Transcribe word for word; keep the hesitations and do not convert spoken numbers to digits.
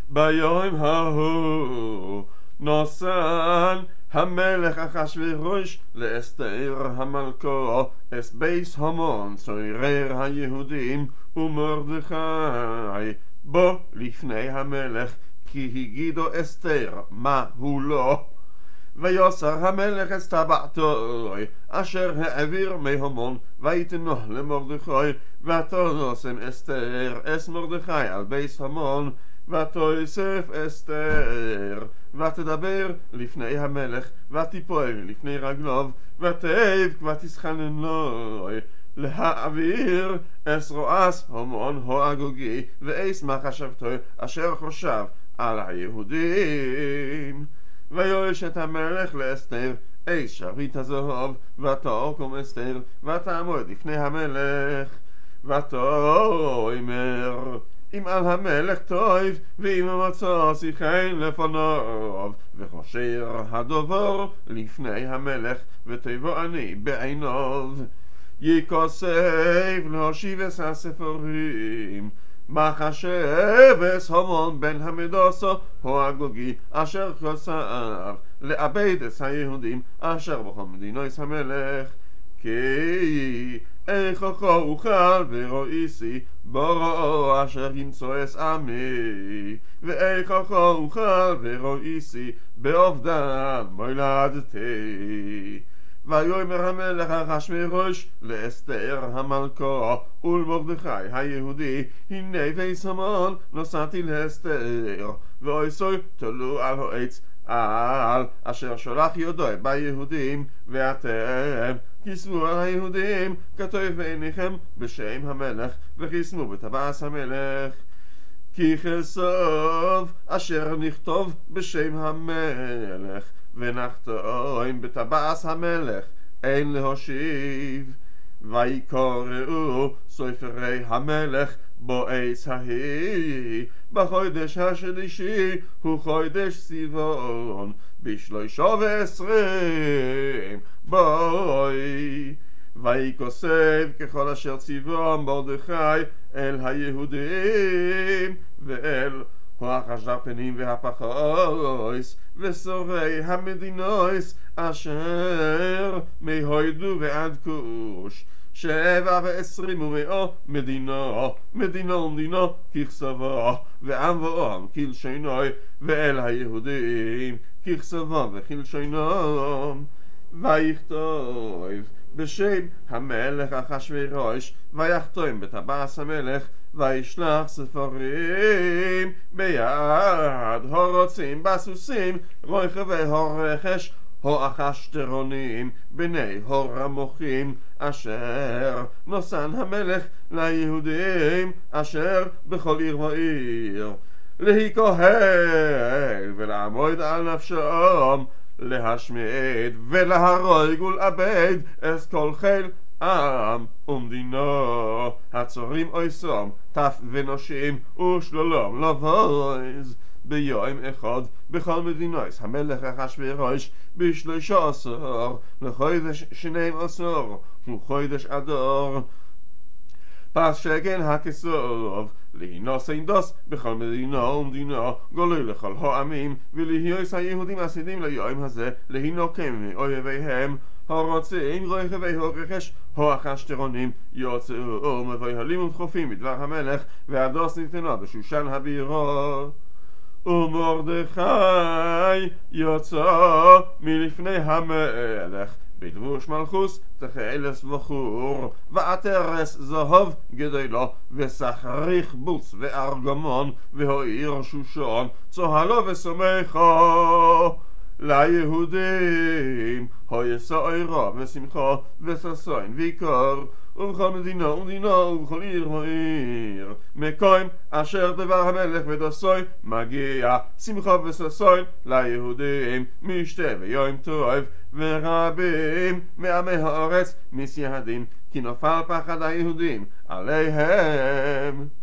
ביום ההוא נוסן המלך אחשוורוש לאסתר המלכו אס בייס המון צורר היהודים ומרדכי בו לפני המלך כי הגידו אסתר מה הוא לא ויוסר המלך את טבעתו אשר העביר מהמון ויתנו למרדכי ותנוסם אסתר אס מרדכי על בייס המון ותוסף אסתר ותדבר לפני המלך ותיפול לפני רגליו ותאב ותסחנן לו להעביר אס רועס המון האגוגי ואס מחשבתו אשר חושב על היהודים ויואש את המלך לאסתר אס שרית הזהב ותקום אסתר ותעמוד לפני המלך ותאמר אם על המלך טוב ואם מצא שיחן לפניו וחושר הדובר לפני המלך וטבו אני בעיניו יכוסף להושיב את הספרים מחשבס המון בן המדוסו האגוגי אשר כוסף לאבד את היהודים אשר בכל מדינות המלך כי איכך אוכל ורואיסי בוראו אשר ימצוא אס עמי ואיכך אוכל ורואיסי בעובדן מולדתי ויאמר המלך אחשוורוש לאסתר המלכו ולמרדכי היהודי הנה בייס המון נוסעתי לאסתר ואויסוי תלו על העץ על אשר שולח יודוי ביהודים ואתם כיסמו על היהודים כתוב בעיניכם בשם המלך וכיסמו בטבעס המלך כי כסוף אשר נכתוב בשם המלך ונחתום בטבעס המלך אין להושיב ויקראו סופרי המלך בועץ ההיא בחודש השלישי הוא חודש סיוון בשלושה ועשרים בואי ויקוסף ככל אשר ציוון מרדכי אל היהודים ואל החשדר פנים והפחויס וסורי המדינויס אשר מהוידו ועד כוש שבע ועשרים ומאו מדינו מדינו ומדינו ככסבו ועם ועם כלשונוי ואל היהודים ככסבו וכלשונם ויכתוב בשם המלך אחשוורוש ויחתום בטבעס המלך וישלח ספרים ביד הרוצים בסוסים רוכבי הרכש האחשתרונים בני הרמוחים אשר נוסן המלך ליהודים אשר בכל עיר ועיר להיקהל ולעמוד על נפשם להשמיד ולהרוג ולאבד את כל חיל עם ומדינו הצורים אויסום טף ונושים ושלולם לבויז ביום אחד בכל מדינות המלך אחשוורוש בשלושה עשר לחודש שנים עשר וחודש אדר פס שגן הכסוף להינוס אינדוס בכל מדינה ומדינה גולוי לכל העמים ולהיוס היהודים עשידים ליום הזה להינוקם מאויביהם הרוצים רוכבי הרכש האחשתרונים יוצאו מבוהלים ודחופים בדבר המלך והדוס ניתנו בשושן הבירה ומרדכי יוצא מלפני המלך בלבוש מלכוס תחילס בחור ועטרס זהב גדולו וסחריך בוץ וארגמון והעיר שושן צוהלו ושמחו ליהודים היסע עירה ושמחה וששון ויקר ובכל מדינה ומדינה ובכל עיר ועיר מקום אשר דבר המלך ודוסוי מגיע שמחה וששון ליהודים משתה ויום טוב ורבים מעמי הארץ מסייהדים כי נפל פחד היהודים עליהם